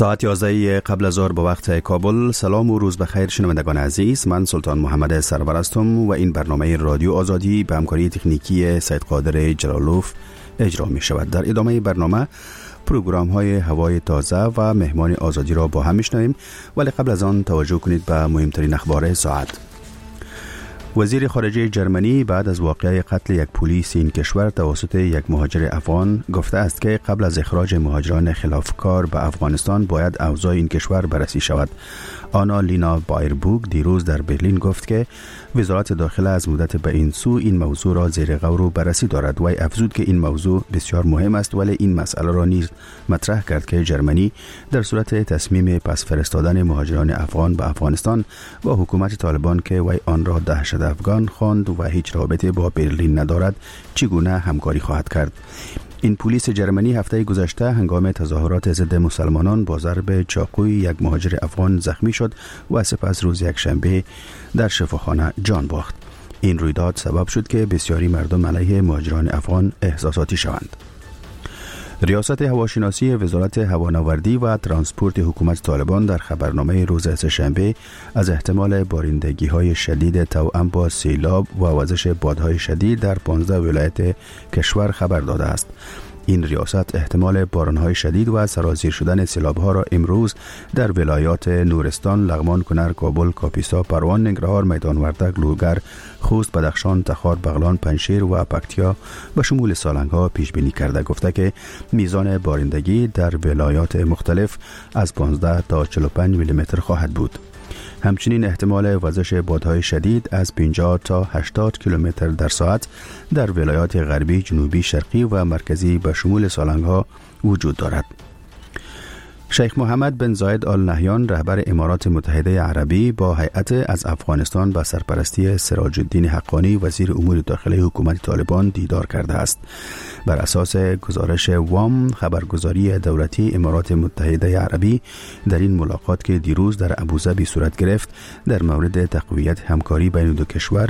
ساعت 11 قبل از ظهر به وقت کابل. سلام و روز بخیر شنوندگان عزیز، من سلطان محمد سرور هستم و این برنامه رادیو آزادی به همکاری تکنیکی سید قادر جلالوف اجرا می شود. در ادامه برنامه پروگرام های هوای تازه و مهمان آزادی را با هم میشنویم، ولی قبل از آن توجه کنید به مهمترین اخبار ساعت. وزیر خارجه جرمنی بعد از واقعه قتل یک پلیس این کشور توسط یک مهاجر افغان گفته است که قبل از اخراج مهاجران خلافکار به افغانستان باید اوضاع این کشور بررسی شود. آنا لینا بایربوگ دیروز در برلین گفت که وزارت داخله از مدت به این سو این موضوع را زیر غور و بررسی دارد و افزود که این موضوع بسیار مهم است، ولی این مسئله را نیز مطرح کرد که جرمنی در صورت تصمیم پس فرستادن مهاجران افغان به افغانستان و حکومت طالبان که وی آن را دهشت افغان خواند و هیچ رابطه با برلین ندارد چگونه همکاری خواهد کرد. این پلیس جرمنی هفته گذشته هنگام تظاهرات ضد مسلمانان با ضرب چاقوی یک مهاجر افغان زخمی شد و سپس روز یکشنبه در شفاخانه جان باخت. این رویداد سبب شد که بسیاری مردم علیه مهاجران افغان احساساتی شوند. ریاست هواشناسی وزارت هوانوردی و ترانسپورت حکومت طالبان در خبرنامه روز سه‌شنبه از احتمال بارندگی‌های شدید توأم با سیلاب و وزش بادهای شدید در 15 ولایت کشور خبر داده است. این ریاست احتمال بارانهای شدید و سرازیر شدن سیلاب‌ها را امروز در ولایات نورستان، لغمان، کنر، کابل، کاپیسا، پروان، ننگرهار، میدان وردک، لوگر، خوست، بدخشان، تخار، بغلان، پنجشیر و پکتیا به شمول سالنگ‌ها پیش بینی کرده. گفته که میزان بارندگی در ولایات مختلف از 15 تا 45 میلیمتر خواهد بود. همچنین احتمال وزش بادهای شدید از 50 تا 80 کیلومتر در ساعت در ولایات غربی، جنوبی، شرقی و مرکزی به شمول سالنگ‌ها وجود دارد. شیخ محمد بن زاید آل نهیان رهبر امارات متحده عربی با هیئت از افغانستان به سرپرستی سراج الدین حقانی وزیر امور داخلی حکومت طالبان دیدار کرده است. بر اساس گزارش وام خبرگزاری دولتی امارات متحده عربی در این ملاقات که دیروز در ابوظبی صورت گرفت در مورد تقویت همکاری بین دو کشور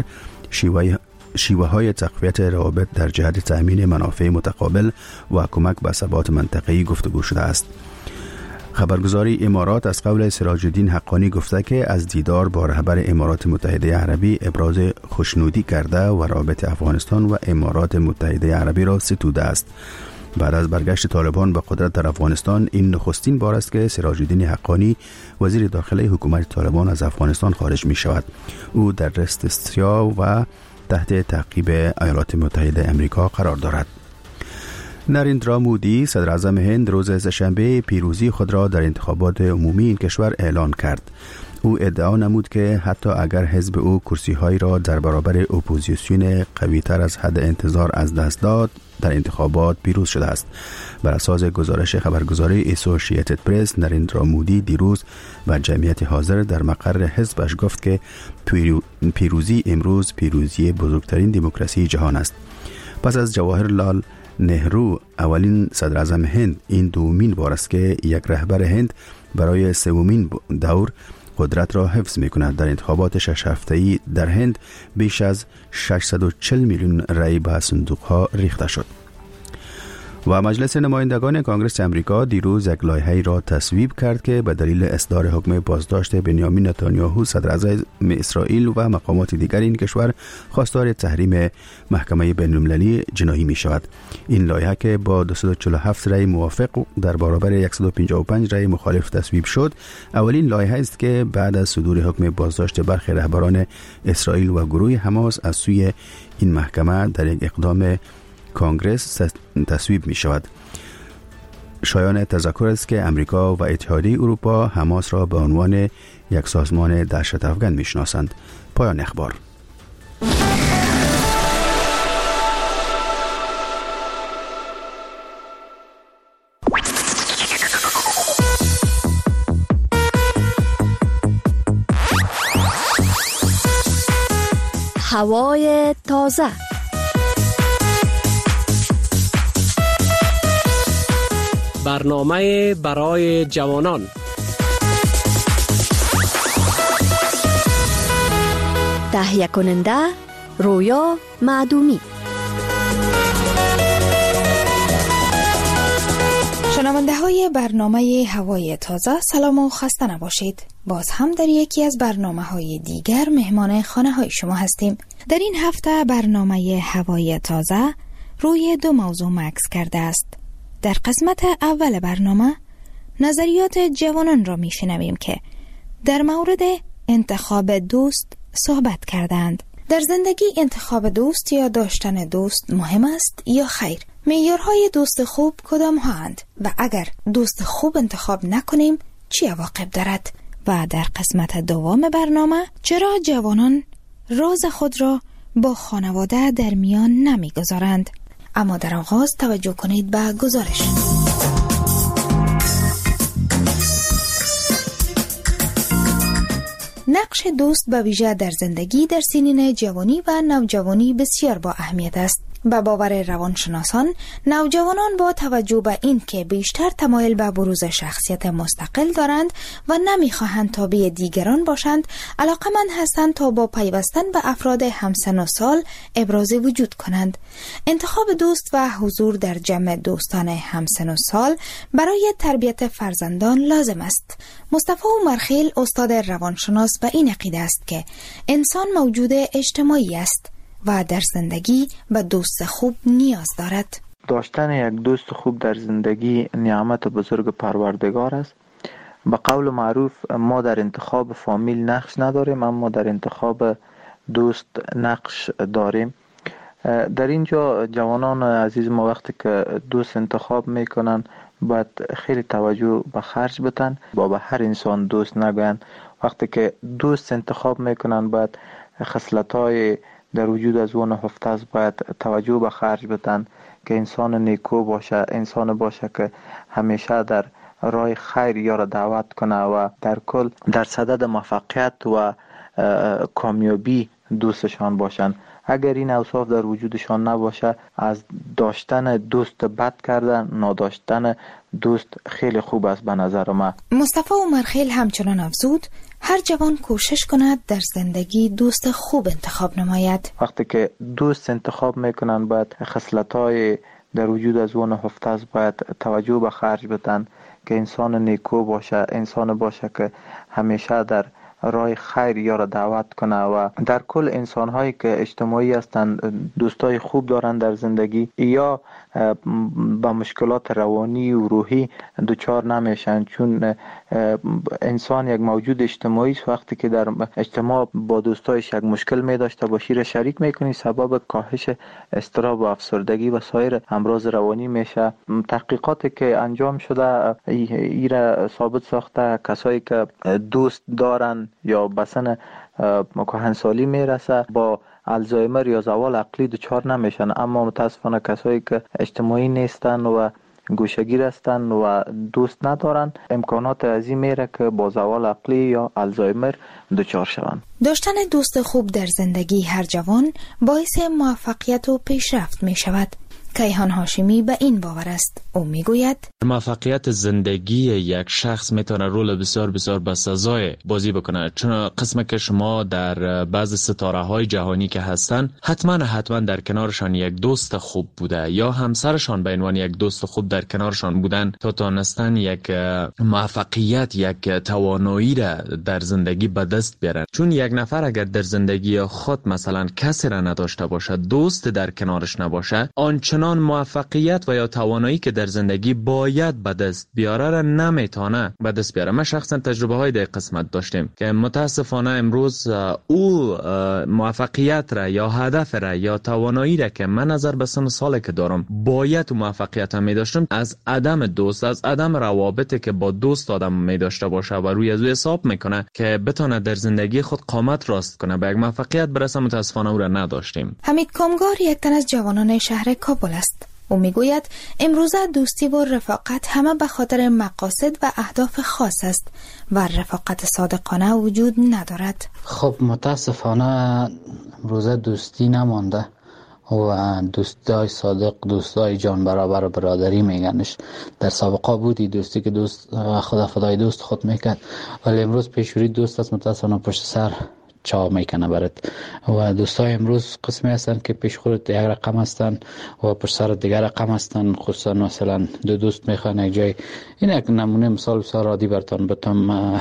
شیوه های تقویت روابط در جهت تأمین منافع متقابل و کمک به ثبات منطقه‌ای گفتگو شده است. خبرگزاری امارات از قول سراج الدین حقانی گفته که از دیدار با رهبر امارات متحده عربی ابراز خوشنودی کرده و رابطه افغانستان و امارات متحده عربی را ستوده است. بعد از برگشت طالبان به قدرت در افغانستان این نخستین بار است که سراج الدین حقانی وزیر داخلی حکومت طالبان از افغانستان خارج می شود. او در رستسیا و تحت تعقیب ایالات متحده امریکا قرار دارد. نریندرا مودی صدر اعظم هند روز سه‌شنبه پیروزی خود را در انتخابات عمومی این کشور اعلان کرد. او ادعا نمود که حتی اگر حزب او کرسی‌هایی را در برابر اپوزیسیون قوی‌تر از حد انتظار از دست داد، در انتخابات پیروز شده است. بر اساس گزارش خبرگزاری اسوسییتد پرس، نریندرا مودی دیروز به جمعیت حاضر در مقر حزبش گفت که پیروزی امروز پیروزی بزرگترین دموکراسی جهان است. پس از جواهرلال نهرو اولین صدر اعظم هند، این دومین بار است که یک رهبر هند برای سومین دور قدرت را حفظ می کند. در انتخابات 6 هفته‌ای در هند بیش از 640 میلیون رای به صندوق‌ها ریخته شد. و مجلس نمایندگان کانگرس امریکا دیروز یک لایحه‌ای را تصویب کرد که به دلیل اصدار حکم بازداشت بنیامین نتانیاهو صدر اعظم اسرائیل و مقامات دیگر این کشور خواستار تحریم محکمه بین‌المللی جنایی می شود. این لایحه که با 247 رای موافق در برابر 155 رای مخالف تصویب شد، اولین لایحه است که بعد از صدور حکم بازداشت برخی رهبران اسرائیل و گروه حماس از سوی این محکمه در یک اقدام کانگرس تصویب می شود. شایان تذکر است که امریکا و اتحادیه اروپا حماس را به عنوان یک سازمان دهشت افغان می شناسند. پایان اخبار. هوای تازه. برنامه برای جوانان. تهیه کننده رویا معدومی. شنونده های برنامه هوای تازه، سلام و خسته نباشید. باز هم در یکی از برنامه های دیگر مهمان خانه های شما هستیم. در این هفته برنامه هوای تازه روی دو موضوع مکث کرده است. در قسمت اول برنامه نظریات جوانان را میشنویم که در مورد انتخاب دوست صحبت کردند. در زندگی انتخاب دوست یا داشتن دوست مهم است یا خیر؟ معیارهای دوست خوب کدام هستند و اگر دوست خوب انتخاب نکنیم چه عواقب دارد؟ و در قسمت دوم برنامه چرا جوانان راز خود را با خانواده در میان نمیگذارند؟ اما در آغاز توجه کنید به گزارش. نقش دوست به ویژه در زندگی در سنین جوانی و نوجوانی بسیار با اهمیت است. به باور روانشناسان، نوجوانان با توجه به این که بیشتر تمایل به بروز شخصیت مستقل دارند و نمیخواهند تابع دیگران باشند، علاقمند هستند تا با پیوستن به افراد همسن و سال ابراز وجود کنند. انتخاب دوست و حضور در جمع دوستان همسن و سال برای تربیت فرزندان لازم است. مصطفی عمرخیل، استاد روانشناس، به این عقیده است که انسان موجود اجتماعی است و در زندگی به دوست خوب نیاز دارد. داشتن یک دوست خوب در زندگی نعمت بزرگ پروردگار است. به قول معروف ما در انتخاب فامیل نقش نداریم، اما در انتخاب دوست نقش داریم. در اینجا جوانان عزیز ما وقتی که دوست انتخاب میکنن باید خیلی توجه به خرج بدن. با به هر انسان دوست نگوین. وقتی که دوست انتخاب میکنن باید خصلت‌های در وجود از اون هفته است باید توجه به خرج بدن که انسان نیکو باشه، انسان باشه که همیشه در راه خیر یارا دعوت کنه و در کل در صدد موفقیت و کامیابی دوستشان باشن. اگر این اوصاف در وجودشان نباشه، از داشتن دوست بد کردن نداشتن دوست خیلی خوب است به نظر من. مصطفی عمرخیل همچنان افزود هر جوان کوشش کند در زندگی دوست خوب انتخاب نماید. وقتی که دوست انتخاب میکنن باید خصلت‌های در وجود از اون هفته است باید توجه به خرج بدن که انسان نیکو باشه، انسان باشه که همیشه در راه خیر یارا دعوت کنه و در کل انسان هایی که اجتماعی هستند دوستای خوب دارن در زندگی یا با مشکلات روانی و روحی دچار نمیشن، چون انسان یک موجود اجتماعی است. وقتی که در اجتماع با دوستایش یک مشکل می داشته باشی را شریک میکنی، سبب کاهش اضطراب و افسردگی و سایر امراض روانی میشه. تحقیقاتی که انجام شده ایره ثابت ساخته کسایی که دوست دارن یا بسن کهنسالی میرسه با الزایمر یا زوال عقلی دچار نمیشن، اما متاسفانه کسایی که اجتماعی نیستن و گوشه‌گیر هستن و دوست ندارن امکانات عظیم میره که با زوال عقلی یا الزایمر دچار شوند. داشتن دوست خوب در زندگی هر جوان باعث موفقیت و پیشرفت می شود. کیهان هاشمی به این باور است. او میگوید موفقیت زندگی یک شخص میتونه رول بسیار بسیار بسزای بازی بکنه، چون قسمت که شما در بعض ستاره های جهانی که هستن حتما در کنارشان یک دوست خوب بوده یا همسرشان به عنوان یک دوست خوب در کنارشان بودن تا تونستن یک موفقیت، یک توانایی را در زندگی به دست بیارن. چون یک نفر اگر در زندگی خود مثلا کسی را نداشته باشه، دوست در کنارش نباشه، آنچنان موفقیت و یا توانایی که در زندگی باید به دست بیاره را نمیتونه به دست بیاره. ما شخصا تجربه های در قسمت داشتیم که متاسفانه امروز او موفقیت را یا هدف را یا توانایی را که من نظر به سن سالی که دارم باید موفقیت هم می داشتم، از عدم دوست، از عدم روابطی که با دوست آدم می داشته باشه و روی از او حساب میکنه که بتونه در زندگی خود قامت راست کنه به یک موفقیت برسه، متاسفانه او را نداشتیم. حمید کامگار یک تن از جوانان شهر کابل است. او میگوید امروزه دوستی و رفاقت همه به خاطر مقاصد و اهداف خاص است و رفاقت صادقانه وجود ندارد. خب متاسفانه امروزه دوستی نمانده و دوستای صادق، دوستای جان برابر و برادری میگنش. در سابقه بودی دوستی که دوست خدا فدای دوست خود میکرد، ولی امروز پیشوری دوست است متاسفانه پشت سر چا میکنه برات. و دوستای امروز قسمی هستن که پیش خودت یک رقم هستن و پر سر دیگر رقم هستن. خصوصا مثلا دو دوست میخوان یک جای، این یک نمونه مثال بسیار عادی براتون بتم.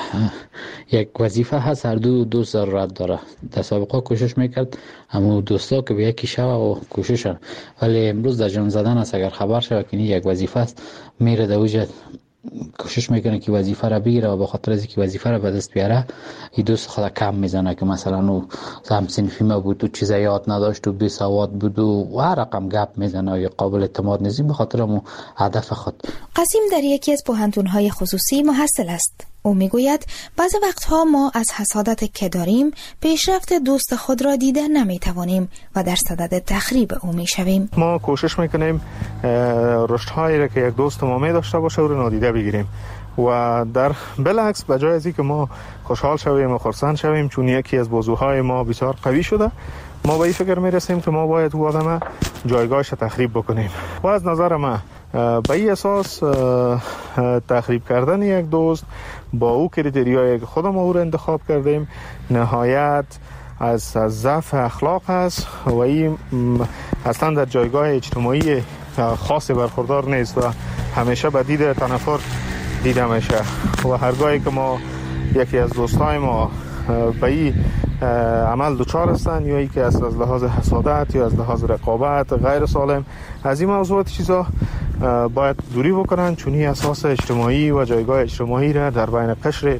یک وظیفه هست، هر دو دوست ضرورت داره. در سابقه کوشش میکرد اما دوستا که به یکی شوه و کوششن، ولی امروز در جان زدن است. اگر خبر شوه که یک وظیفه است، میره در اوج کوشش میکنه که وظیفه را بگیره و به خاطر از اینکه وظیفه را به دست بیاره این دوست خود کم میزنه که مثلا او هم صنفی ما بود و چیزا یاد نداشت و بی سواد بود و هر رقم گپ میزنه و قابل اعتماد نیست به خاطر مو هدف خود. قاسم در یکی از پوهنتون‌های خصوصی محصل است. او میگوید بعضی وقتها ما از حسادت که داریم پیشرفت دوست خود را دیده نمیتوانیم و در صدد تخریب او میشویم. ما کوشش میکنیم رشدهایی را که یک دوست ما می داشته باشه او را نادیده بگیریم و در بالعکس به جای از اینکه ما خوشحال شویم و خرسند شویم چون یکی از بازوهای ما بسیار قوی شده، ما به این فکر میرسیم که ما باید او آدم جایگاهش تخریب بکنیم. و از نظر من به این اساس تخریب کردن یک دوست با او کریتریایی که خودم او را انتخاب کردیم نهایت از ضعف اخلاق است و این اصلا در جایگاه اجتماعی خاصی برخوردار نیست و همیشه به دید تنفر دیده میشه. و هرگاهی که ما یکی از دوستای ما به این عمل دچار هستن یا ای که از لحاظ حسادت یا از لحاظ رقابت غیر سالم از این موضوعات چیزا باید دوری بکنن، چون این اساس اجتماعی و جایگاه اجتماعی را در بین قشر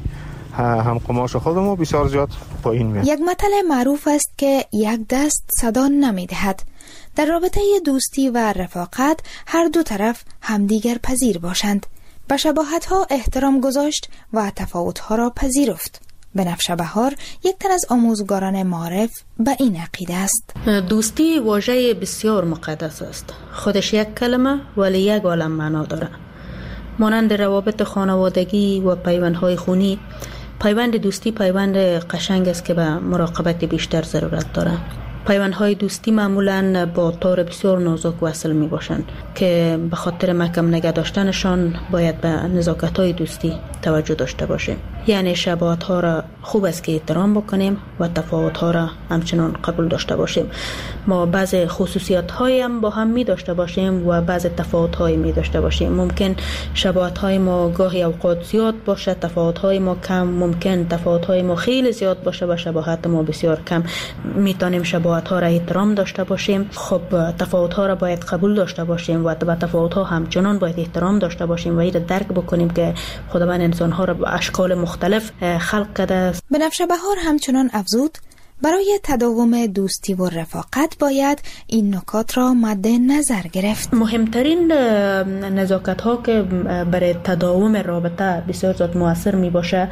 هم قماش خودمون بسیار زیاد پایین میاد. یک مثل معروف است که یک دست صدا نمیدهد. در رابطه دوستی و رفاقت هر دو طرف همدیگر پذیر باشند، به شباهت‌ها احترام گذاشت و تفاوت‌ها را پذیرفت. بنفشه بهار یک تن از آموزگاران معارف به این عقیده است. دوستی واژه بسیار مقدس است. خودش یک کلمه ولی یک عالم معنا داره. مانند روابط خانوادگی و پیوندهای خونی، پیوند دوستی پیوند قشنگ است که به مراقبت بیشتر ضرورت داره. پیوندهای دوستی معمولاً با طور بسیار نازک وصل می باشند که به خاطر محکم نگه داشتنشان باید به نزاکت‌های دوستی توجه داشته باشیم. یعنی شباهت‌ها را خوب است که احترام بکنیم و تفاوت‌ها را همچنان قبول داشته باشیم. ما بعض خصوصیات‌هایی هم با هم می داشته باشیم و بعض تفاوت‌هایی می داشته باشیم. ممکن شباهت‌های ما گاهی اوقات زیاد باشه، تفاوت‌های ما کم. ممکن تفاوت‌های ما خیلی زیاد باشه و شباهت ما بسیار کم. میتونیم شباهت‌ها را احترام داشته باشیم. خب تفاوت‌ها را باید قبول داشته باشیم و به تفاوت‌ها همچنان باید احترام داشته باشیم و این را درک بکنیم که خداوند انسان‌ها را به اشکال مختلف خلق کرده است. بنفشه بهار همچنان افزود برای تداوم دوستی و رفاقت باید این نکات را مد نظر گرفت. مهمترین نزاکت ها که برای تداوم رابطه بسیار زیاد مؤثر می باشه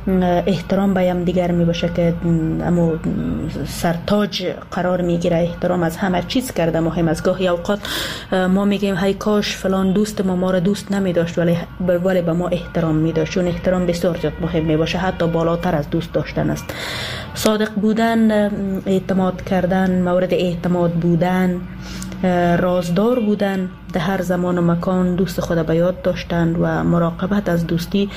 احترام به هم دیگر می باشه که اما سرتاج قرار می گیره. احترام از همه چیز کرده مهم است. گاهی اوقات ما میگیم های کاش فلان دوست ما را دوست نمی داشت ولی به ما احترام می داشت، چون احترام بسیار زیاد مهم می باشه، حتی بالاتر از دوست داشتن است. صادق بودن، اعتماد کردن، مورد اعتماد بودن، رازدار بودن، در هر زمان و مکان دوست خود به یاد داشتن و مراقبت از دوستی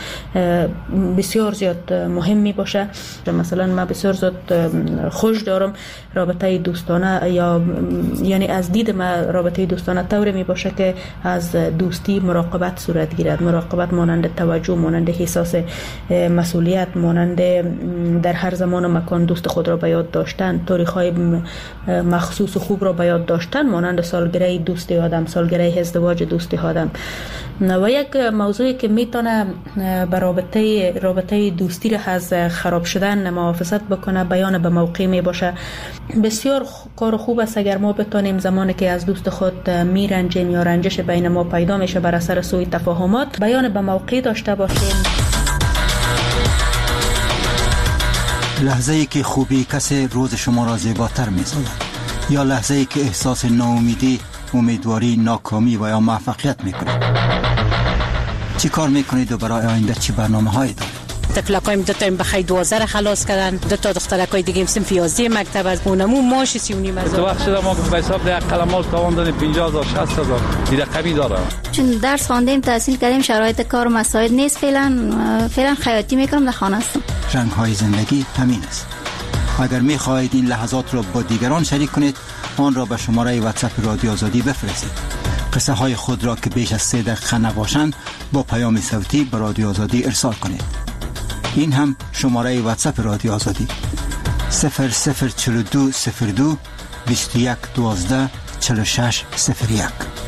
بسیار زیاد مهم می باشه. مثلا من بسیار زیاد خوش دارم رابطه دوستانه یعنی از دید من رابطه دوستانه طوری می باشه که از دوستی مراقبت صورت گیرد. مراقبت مانند توجه، مانند احساس مسئولیت، مانند در هر زمان و مکان دوست خود را به یاد داشتن، تاریخ‌های مخصوص و خوب را به یاد داشتن، مانند سالگره دوستی آدم، سالگره ازدواج دوستی آدم. و یک موضوعی که میتونه به رابطه دوستی را از خراب شدن محافظت بکنه بیان به موقع می باشه. بسیار کار خوب است اگر ما بتونیم زمانی که از دوست خود میرنجیم یا رنجش بین ما پیدا میشه بر اثر سوء تفاهمات بیان به موقع داشته باشیم. لحظه‌ای که خوبی کسی روز شما را زیباتر می‌سازد یا لحظه‌ای که احساس ناامیدی، امیدواری، ناکامی و یا موفقیت می‌کنید. چی کار می‌کنید و برای آینده چی برنامه‌هایی دارید؟ تفلقایم دو تا بخیر 12 خلاص کردن، دو تا دخترکای دیگه صنف 11 مکتب از اونمو ماش 39 هزار. تو وقت شده ما به حساب ده قلمال تاوان دادیم 50000 60000 این رقمی داره. چون درس خواندیم تحصیل کردیم شرایط کار مساعد نیست، فعلا خیاطی میکنم در خانه هستم. رنگ‌های زندگی همین است. اگر می خواهید این لحظات را با دیگران شریک کنید، آن را به شماره واتساپ رادیو آزادی بفرستید. قصه های خود را که بیش از 3 دقیقه نباشند با پیام صوتی به رادیو آزادی ارسال کنید. این هم شماره واتساپ رادیو آزادی 004202 21 12 46 01.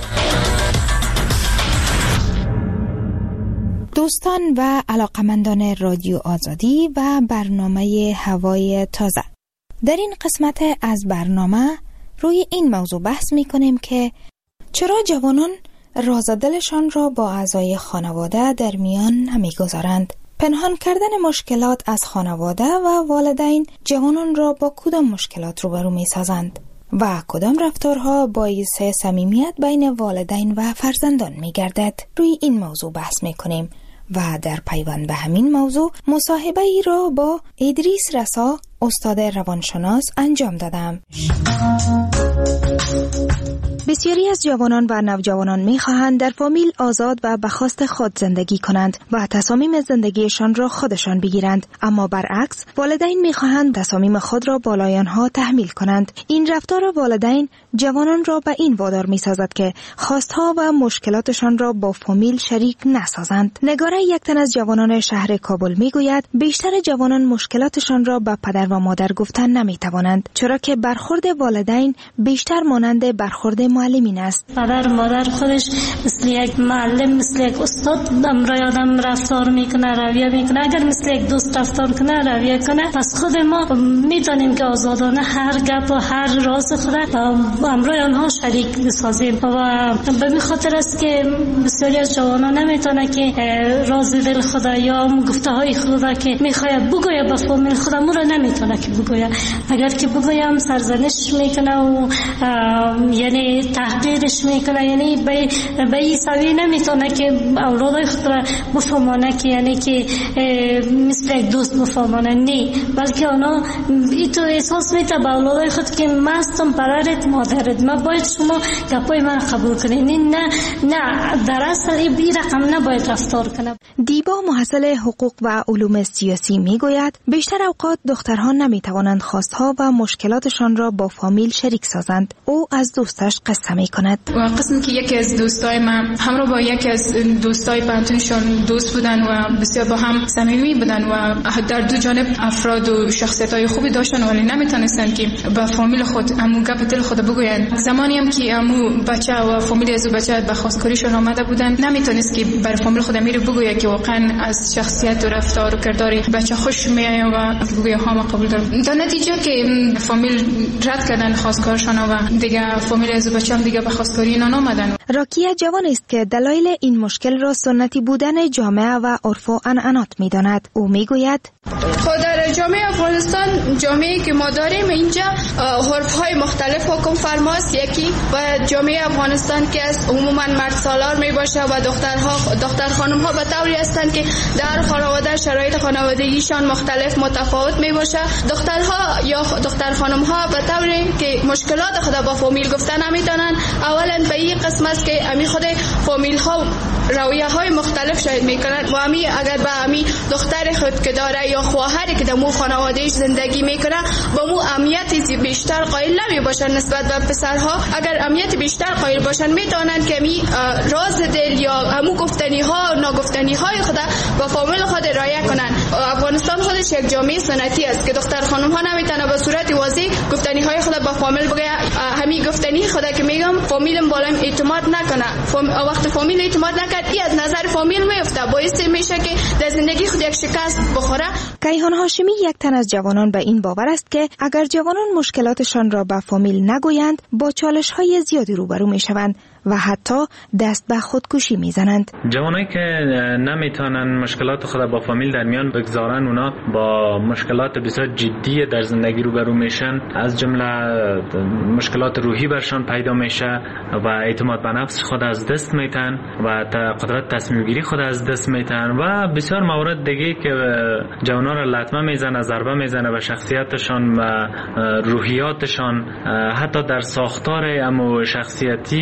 دوستان و علاقمندان رادیو آزادی و برنامه هوای تازه، در این قسمت از برنامه روی این موضوع بحث می کنیم که چرا جوانان راز دلشان را با اعضای خانواده در میان نمی گذارند. پنهان کردن مشکلات از خانواده و والدین جوانان را با کدام مشکلات روبرو می سازند و کدام رفتارها باعث صمیمیت بین والدین و فرزندان می گردد. روی این موضوع بحث می کنیم و در پیوند به همین موضوع مصاحبه ای را با ادریس رسا، استاد روانشناس انجام دادم. بسیاری از جوانان و نوجوانان می‌خواهند در فامیل آزاد و به خواست خود زندگی کنند و تصامیم زندگیشان را خودشان بگیرند، اما برعکس والدین می‌خواهند تصامیم خود را بالای آنها تحمیل کنند. این رفتار والدین جوانان را به این وادار می‌سازد که خواستها و مشکلاتشان را با فامیل شریک نسازند. نگاره یک تن از جوانان شهر کابل می‌گوید بیشتر جوانان مشکلاتشان را به پدر و مادر گفتن نمی‌توانند، چرا که برخورد والدین بیشتر مانند برخورد معلمین است. پدر مادر خودش مثل یک معلم، مثل یک استاد امرای آدم رفتار میکنه، رویه میکنه. اگر مثل یک دوست رفتار کنه، رویه کنه، پس خود ما میتونیم که آزادانه هر گپ و هر راز خود امرای آنها شریک بسازیم. و به این خاطر است که بسیاری از جوانان نمیتونه که راز دل خود یا گفته های خود که میخواد بگوید به فامیل خود رو نمیتونه که بگوید. اگر که بگویم سرزنش میکنه و یعنی تحقیرش میکنه، یعنی به این سوی نمیتونه که اولادای خود را بفهمانه که یعنی که مثل یک دوست بفهمانه، نه، بلکه اونا ای تو احساس میته به اولادای خود که مستم پدرت مادرت، ما باید شما گپای من قبول کنید. نه در اصل این رقم نباید رفتار کنه. دیبا محصل حقوق و علوم سیاسی میگوید بیشتر اوقات دخترها نمیتوانند خواستها و مشکلاتشان را با فامیل شریک سازند. او از دوستش قصه میکند. و قسم که یکی از دوستای من همراه با یکی از دوستای پنتونشون دوست بودن و بسیار با هم صمیمی بودن و در دو جانب افراد و شخصیت‌های خوبی داشتن، ولی نمیتونستن که با فامیل خود امو گپ دل خود بگوین. زمانی هم که امو بچه و فامیل از بچه به خواستگاریشون آمده بودن، نمیتونست که بر فامیل خود میره بگوید که واقعا از شخصیت و رفتار و کردار بچه خوش میاد و بگوید ها ما قبول دارم. در نتیجه که فامیل رد کردن خواستگارشون و دیگه فامیل از بچه هم دیگه به خواستگاری اینا نامدن. راکیه جوان است که دلایل این مشکل را سنتی بودن جامعه و عرف و عنعنات می‌داند. او میگوید خود در جامعه افغانستان، جامعه‌ای که ما داریم اینجا عرف‌های مختلف حکم فرماست. یکی و جامعه افغانستان که از عموما مرد سالار میباشه و دختر خانم‌ها به طوری هستند که در خانواده شرایط خانوادگیشان مختلف متفاوت میباشه. دخترها یا دختر خانم‌ها به طوری که مشکلات خود با فامیل گفتن نمیتونن. اولا به این قسم است که امی خود فامیل ها رویه های مختلف شاید میکنن و امی اگر به امی دختر خود که داره یا خواهری که در مو خانوادهش زندگی میکنه با مو اهمیت بیشتر قائل نمی باشن نسبت به پسرها. اگر اهمیت بیشتر قائل باشن میتونن که امی راز دل یا همو گفتنی ها ناگفتنی های خود با فامیل خود رعایت کنن. افغانستان خودش یک جامعه سنتی است که دختر خانم ها نمیتونه به صورت واضح گفتنی های خود با فامیل بگه. همین گفتنی خود که میگم فامیلم بالایم اعتماد نکنه. وقت فامیل اعتماد نکرد ای از نظر فامیل میفته، باعث میشه که در زندگی خود یک شکست بخوره. کیهان هاشمی یک تن از جوانان به این باور است که اگر جوانان مشکلاتشان را به فامیل نگویند با چالش‌های زیادی روبرو میشوند و حتی دست به خودکشی میزنند. جوانایی که نمیتونن مشکلات خود با فامیل در میان بگذارن، اونا با مشکلات بسیار جدی در زندگی روبرو میشن، از جمله مشکلات روحی برشان پیدا میشه و اعتماد به نفس خود از دست میتن و قدرت تصمیم گیری خود از دست میتن و بسیار موارد دیگه که جوانا را لطمه میزنه، ضربه میزنه به شخصیتشان و روحیاتشان، حتی در ساختار امو شخصیتیشان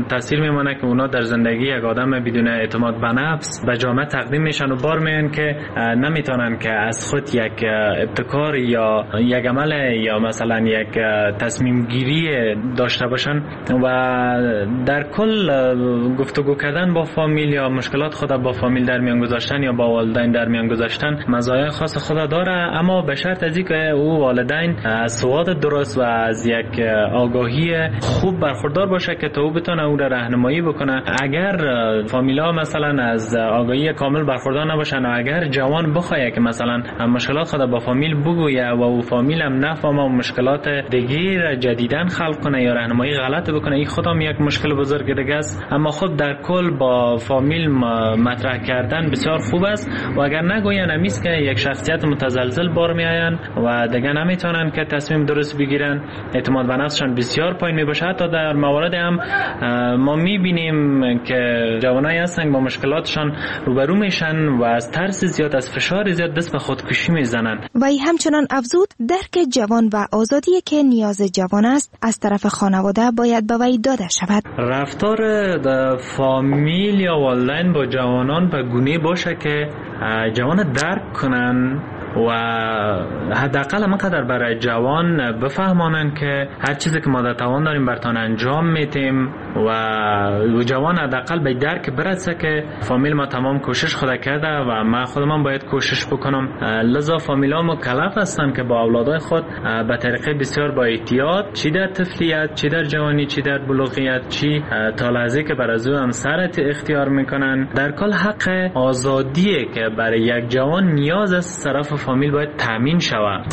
روشان تاثیر میمونه که اونا در زندگی یک آدم بدون اعتماد به نفس به جامعه تقدیم میشن و بار میان که نمیتونن که از خود یک ابتکار یا یک عمل یا مثلا یک تصمیم گیری داشته باشن و در کل گفتگو کردن با فامیل یا مشکلات خود با فامیل در میان گذاشتن یا با والدین در میان گذاشتن مزایای خاص خود داره، اما به شرط از اینکه او والدین از سواد درست و از یک آگاهی خوب برخوردار باشه که تا او بتونه او را راهنمایی بکنه. اگر فامیلا مثلا از آگاهی کامل برخوردار نباشن و اگر جوان بخواد که مثلا مشکلات خود با فامیل بگویه و او فامیل هم نفهمه و مشکلات دیگه جدیدن خلق کنه یا راهنمایی غلط بکنه، این خودم یک مشکل بزرگ دیگه است. اما خب در کل با فامیل مطرح کردن بسیار خوب است و اگر نگوین همیست که یک شخصیت متزلزل بار میآین و دیگه نمیتونن که تصمیم درست بگیرن، اعتماد به نفسشان بسیار پایین میباشه. حتی در موارد هم ما میبینیم که جوانایی هستن با مشکلاتشان روبرو میشن و از ترس زیاد، از فشار زیاد دست به خودکشی میزنن. وی همچنان افزود درک جوان و آزادی که نیاز جوان است از طرف خانواده باید به وی داده شود. رفتار فامیل یا والدین با جوانان به گونه باشه که جوان درک کنن و حداقل همانقدر برای جوان بفهمانن که هر چیزی که ما در توان داریم برتان انجام میتیم و جوان حداقل به درک برسه که فامیل ما تمام کوشش خود کرده و من خودم باید کوشش بکنم. لذا فامیلا مکلف هستن که با اولادای خود به طریقه بسیار با احتیاط، چی در طفلیت، چی در جوانی، چی در بلوغیت، چی تا لحظه که بر از او همسرت اختیار میکنن، در کل حق آزادیه که برای یک جوان نیاز از طرف فامیل باید تامین شود.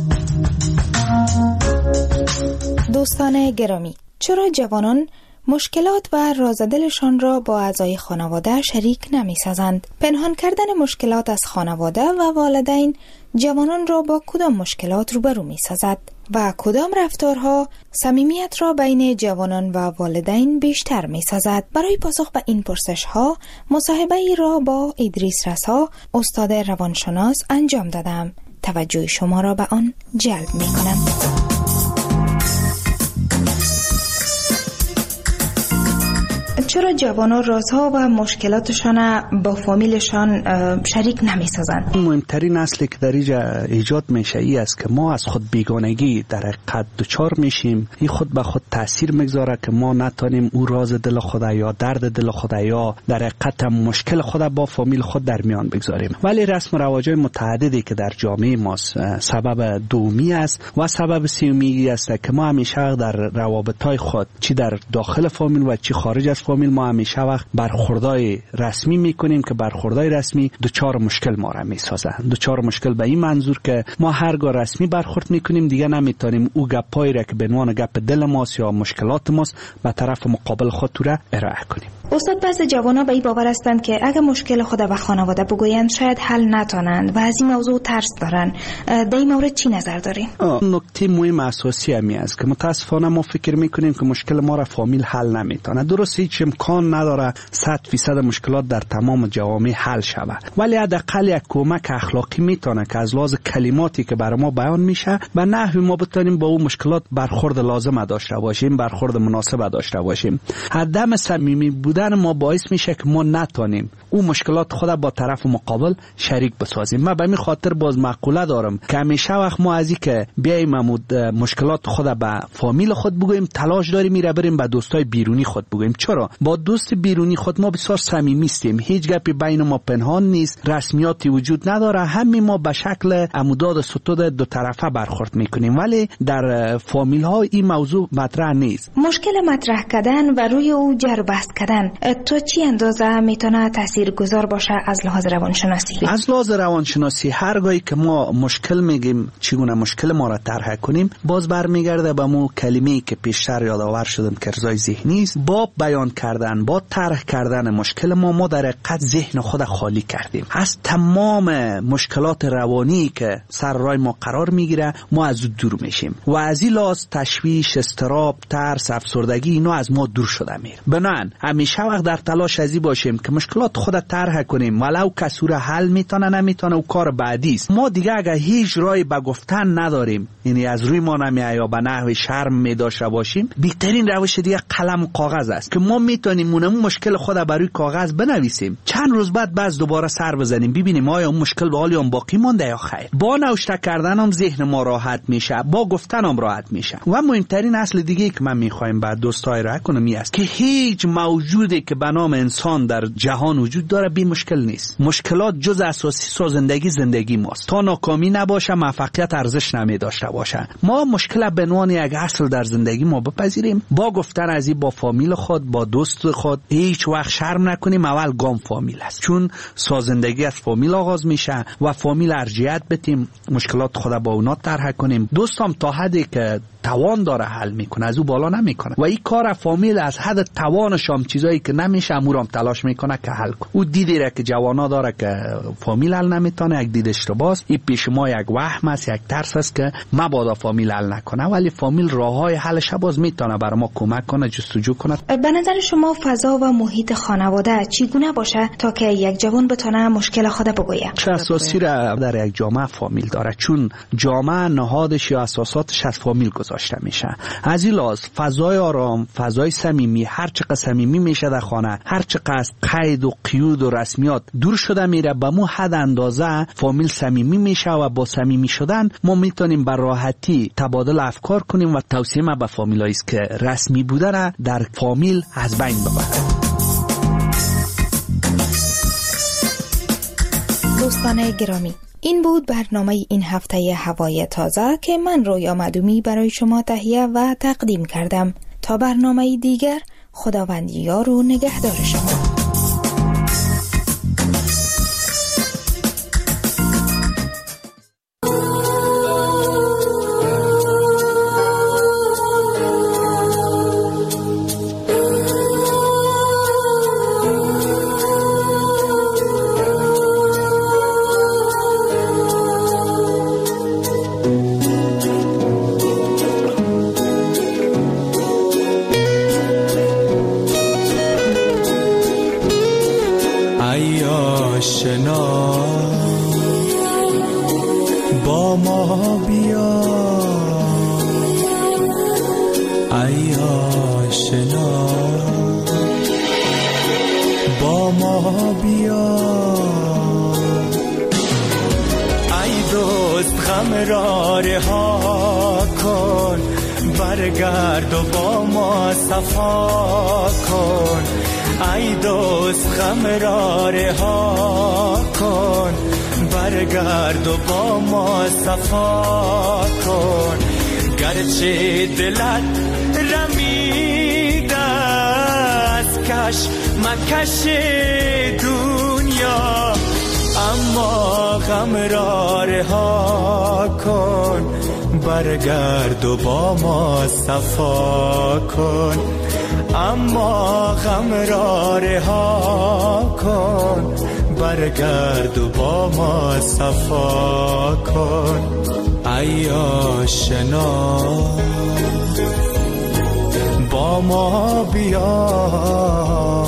دوستان گرامی، چرا جوانان مشکلات و رازدلشان را با اعضای خانواده شریک نمی سازند؟ پنهان کردن مشکلات از خانواده و والدین جوانان را با کدام مشکلات روبرو می سازد و کدام رفتارها صمیمیت را بین جوانان و والدین بیشتر می سازد؟ برای پاسخ به این پرسش ها مصاحبه ای را با ادریس رسا، استاد روانشناس انجام دادم. توجه شما را به آن جلب می کنم. چرا جوانان رازها و مشکلاتشان با فامیلشان شریک نمی سازند؟ مهمترین اصلی که در اینجا ایجاد میشه ای است که ما از خود بیگانگی در حقیقت دچار میشیم. این خود به خود تاثیر میگذاره که ما نتونیم او راز دل خود یا درد دل خود یا در حقیقت مشکل خود با فامیل خود در میان بگذاریم. ولی رسم و رواج‌های متعددی که در جامعه ما سبب دومی است و سبب سومی است که ما همیشه در روابط‌های خود چی در داخل فامیل و چی خارج از فامیل ما همیشه وقت برخوردای رسمی میکنیم که برخوردای رسمی دوچار مشکل ما را میسازه. دوچار مشکل به این منظور که ما هرگاه رسمی برخورد میکنیم دیگه نمیتونیم او گپایی را که به عنوان گپ دل ماست یا مشکلات ماست به طرف مقابل خود را ارائه کنیم. استاد، بعضی جوانا به این باور هستند که اگه مشکل خود به خانواده بگویند شاید حل نتونند و از این موضوع ترس دارن. در این مورد چی نظر دارین؟ نکته مهم اساسی همی است که متاسفانه ما فکر میکنیم که مشکل ما را فامیل حل نمیتونه. درست هیچ امکان نداره 100% مشکلات در تمام جوامع حل شود، ولی حداقل یک کمک اخلاقی میتونه که از لحاظ کلماتی که برای ما بیان میشه به نحوی ما بتونیم با اون مشکلات برخورد لازم داشته باشیم، برخورد مناسب داشته باشیم. عدم صمیمی بودن ما باعث میشه که ما نتونیم اون مشکلات خود با طرف مقابل شریک بسازیم. من به این خاطر باز مقوله دارم که همیشه وقت ما از این که بیایم مشکلات خود به فامیل خود بگوییم تلاش داریم میره بریم به دوستای بیرونی خود بگوییم. چرا؟ با دوست بیرونی خود ما بسیار صمیمی هستیم، هیچ گپی بین ما پنهان نیست، رسمیاتی وجود نداره، همین ما به شکل عموداد ستود دو طرفه برخورد میکنیم، ولی در فامیل ها این موضوع مطرح نیست. مشکل مطرح کردن و روی او جر بحث کردن تو چی اندازه میتونه تاثیرگذار باشه از لحاظ روانشناسی؟ از لحاظ روانشناسی هرگاهی که ما مشکل میگیم چگونه مشکل ما را طرح کنیم باز برمیگرده به مو کلمه‌ای که پیشتر یادآور شدم که ارضای ذهنی است. با بیان کردن کردن، با طرح کردن مشکل ما در حقیقت ذهن خود خالی کردیم از تمام مشکلات روانی که سر راه ما قرار میگیره. ما از او دور میشیم و از این لحاظ تشویش، اضطراب، ترس، افسردگی اینا از ما دور شده میره. بنابراین همیشه وقت در تلاش ازی باشیم که مشکلات خود طرح کنیم، ولو کسور حل میتونه نمیتونه و کار بعدی است. ما دیگه اگه هیچ راهی به گفتن نداریم، یعنی از روی ما نمیاد یا به نحو شرم میداشته باشیم، بهترین روش دیگه قلم و کاغذ است که ما میتونیم اون مشکل خود بر روی کاغذ بنویسیم، چند روز بعد باز دوباره سر بزنیم ببینیم آیا اون مشکل به حال باقی مونده یا خیر. با نوشته کردن هم ذهن ما راحت میشه، با گفتن هم راحت میشه. و مهمترین اصل دیگه که من میخوایم بعد دوستای را کنم است که هیچ موجودی که به نام انسان در جهان وجود داره بی مشکل نیست. مشکلات جز اساسی زندگی ماست. تا ناکامی نباشه، موفقیت ارزش نمیداشته باشه. ما مشکل به عنوان یک اصل در زندگی ما بپذیریم، با گفتن از این با فامیل خود، با دوست خود هیچ وقت شرم نکنیم. اول گام فامیل است، چون سازندگی از فامیل آغاز میشه و فامیل ارجحیت بدیم، مشکلات خود با اونا طرح کنیم. دوستم تا حدی که توان داره حل میکنه، از او بالا نمیکنه و این کار فامیل از حد توانش هم چیزایی که نمیشه امورم تلاش میکنه که حل کنه. او دیدی را که جوانا داره که فامیل حل نمیتونه، یک دید اشتباهه. این پیش ما یک وهم است، یک ترس است که مبادا فامیل حل نکنه، ولی فامیل راههای حلش باز میتونه برای ما کمک کنه، جستجو کنه. به نظر شما فضا و محیط خانواده چگونه باشه تا که یک جوان بتونه مشکل خود بگویه؟ اساسی را در یک جامعه فامیل داره، چون جامعه نهادش یا اساساتش از فامیل گذاشته میشه. از این لحاظ فضای آرام، فضای صمیمی، هر چقدر صمیمی میشه در خانه، هر چقدر از قید و قیود و رسمیات دور شده میره، به مو حد اندازه فامیل صمیمی میشه و با صمیمی شدن ما میتونیم بر راحتی تبادل افکار کنیم و توصیه ما به فامیلایی است که رسمی بودن در فامیل از بین ببره. دوستان گرامی، این بود برنامه این هفته هوای تازه که من رویا مدومی برای شما تهیه و تقدیم کردم. تا برنامه دیگر، خداوند یار و نگهدار شما. با ما بیا ای آشنا، با ما بیا ای دوست، غم را رها کن، برگرد و با ما صفا کن. ای دوست، غم را رها کن، برگرد و با ما صفا کن. گرچه دلت رمیده از کش مکش دنیا، اما غم را رها کن، برگرد و با ما صفا کن. اما غم را رها کن، برگرد و با ما صفا کن. ای آشنا، با ما بیا.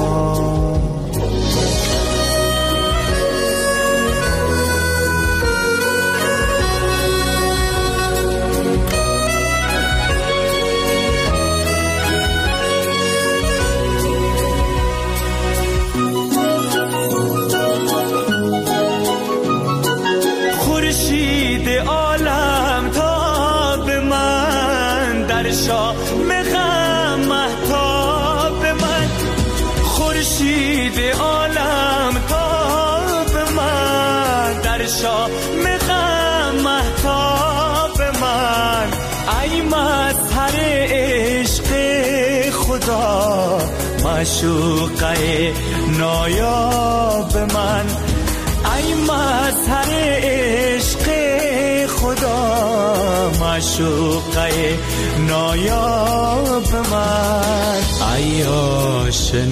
معشوقه نایاب من، ای مظهر عشق خدا، معشوقه نایاب من ای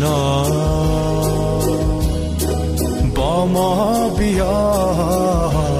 آشنا با ما بیا